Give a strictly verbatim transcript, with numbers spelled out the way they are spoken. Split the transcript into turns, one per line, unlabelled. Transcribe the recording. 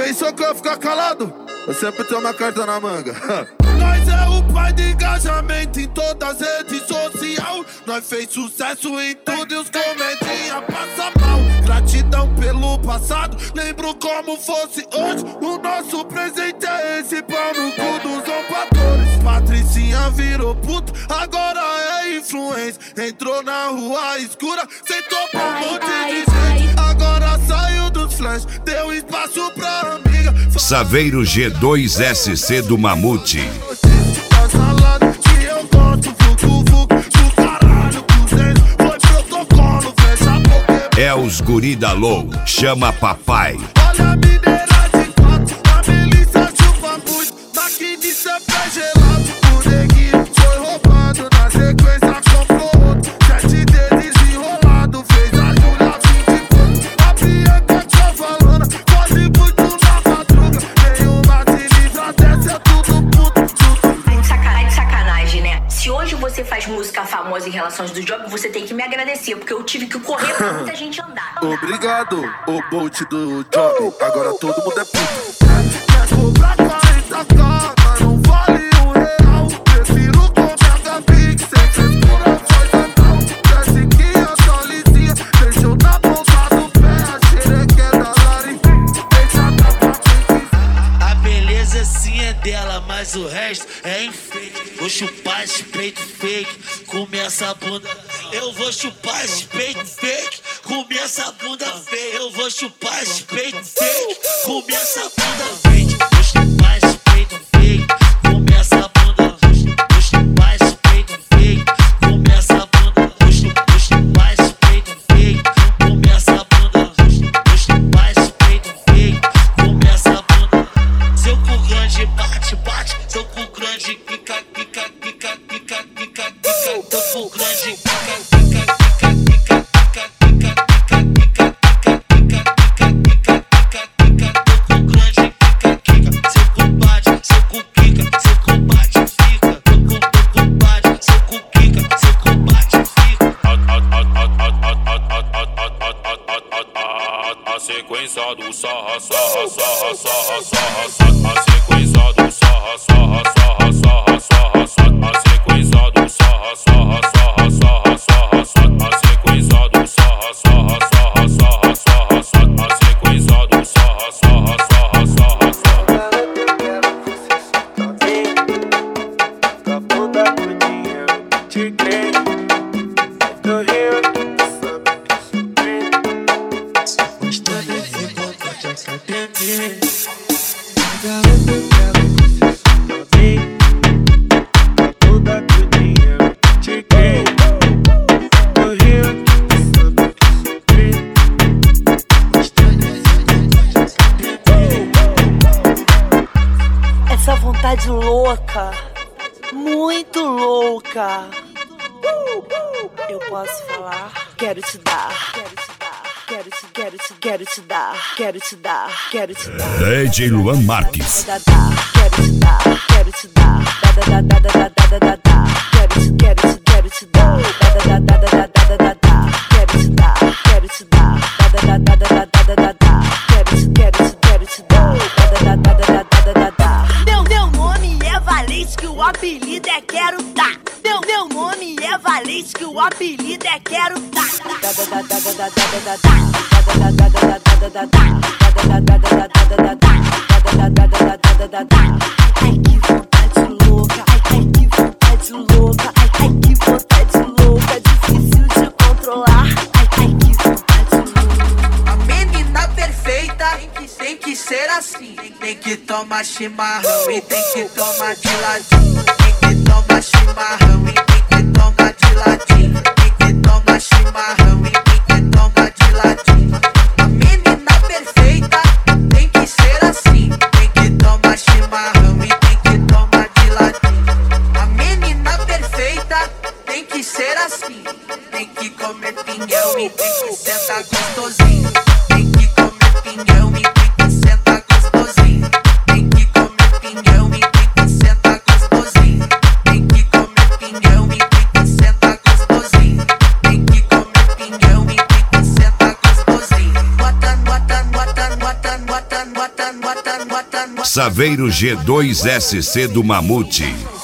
Pensou que eu ia ficar calado? Eu sempre tenho uma carta na manga. Nós é o pai de engajamento em todas as redes sociais. Nós fez sucesso em tudo e os comentinhos passam mal. Gratidão pelo passado, lembro como fosse hoje. O nosso presente é esse, pau no cu dos zombadores. Patricinha virou puto, agora é influência. Entrou na rua escura, sentou pra um monte de gente. Agora saiu dos flash, deu espaço pra amiga.
Saveiro G dois S C do Mamute. É os guri da Low, chama papai.
Olha a mineira de quatro, a Melissa chupa muito. Daqui de sempre gelado, o neguinho foi roubado. Na sequência comprou outro, sete dedos enrolado. Fez a Júlia vinte e pouco, a Bianca tinha falando. Pode muito na madruga, nenhuma se livra dessa, é tudo puto, tudo puto.
Sacanagem, sacanagem, né? Se hoje você faz música famosa em relações do job, você tem que me agradecer, porque eu tive que correr pra muita gente andar.
Obrigado, o Bolt do job. Agora todo mundo é puto. Quer cobrar quarenta k, mas não vale um real. Prefiro comer H Pix, sem frescura, faz anal. Desce que eu sou lisinha, deixou na ponta do pé a xerequeta da Lari. Deixa pra pra
A beleza sim é dela, mas o resto é enfeite. Vou chupar esse peito fake, comer essa bunda. Eu vou chupar esse peito fake, comer essa bunda feia. Eu vou chupar esse peito fake, comer essa bunda fake. Vou chupar esse peito fake, comer essa bunda. Vou chupar esse peito fake, comer essa bunda. Vou chupar esse peito fake, comer essa bunda. Vou chupar esse peito fake, comer essa bunda. Seu cu grande bate, bate. Seu cu grande quica, quica, quica, quica, quica, quica. Seu cu grande quica, quica, quica, quica, quica, quica, quica, quica, quica, quica, quica, quica, quica. Seu cu grande quica, quica. Seu cu bate, seu cu quica, seu cu bate, fica. Seu cu, seu cu bate, seu cu quica, seu cu bate, fica.
A sequência do sarra, sarra, sarra, sarra, sarra, sarra. A sequência do sarra, sarra, sarra, sarra, sarra, sarra. A sequência do sarra, sarra, sarra, sarra, sarra, sarra. A sequência do sarra, sarra, sarra, sarra, sarra, sarra. A sequência do sarra, sarra, sarra, sarra, sarra.
Com a bunda com dinheiro, te creio. Do Rio, sabe que sou preto. Se gostar desse boca, já sabe bem. Garota, eu quero você só bem. Com a bunda com dinheiro, te creio. Do Rio, sabe que sou preto. Gostar desse boca, já sabe bem.
Essa vontade louca, muito louca. Eu posso falar? Quero te dar, quero te dar, quero te, quero te, quero te dar, quero te dar, quero te dar.
D J Luan Marques.
Quero te dar, quero te dar, da da da da da da da da. Quero te, quero te, quero te dar, da da da da da da da da. Quero te dar, quero te dar, da da da da da da da. Quero te, quero te, quero te dar, da da da da da da da. Meu meu nome é Valente, que o apelido é Quero Dar. Meu meu nome é Valente, que o apelido é Quero Dar. Da da da da da da da da. Da da da da da da da. Da da da da da da da. Da da da da da da da. Ai que vontade louca, ai ai que vontade louca, ai ai que vontade louca, difícil de controlar. Ai ai que vontade louca.
A menina perfeita tem que, tem que ser assim. Tem que tomar chimarrão e tem que tomar de ladinho. Tem que tomar chimarrão e tem que tomar de ladinho. Tem que tomar chimarrão e tem que tomar de ladinho. A menina perfeita tem que ser assim. Tem que tomar chimarrão e tem que tomar de ladinho. A menina perfeita tem que ser assim. Tem que comer pinhão e tem que sentar gostosinho. Tem que comer pinhão e tem que sentar gostosinho. Tem que comer pinhão e tem que sentar gostosinho. Tem que comer pinhão e tem que sentar gostosinho.
Saveiro G dois S C do Mamute.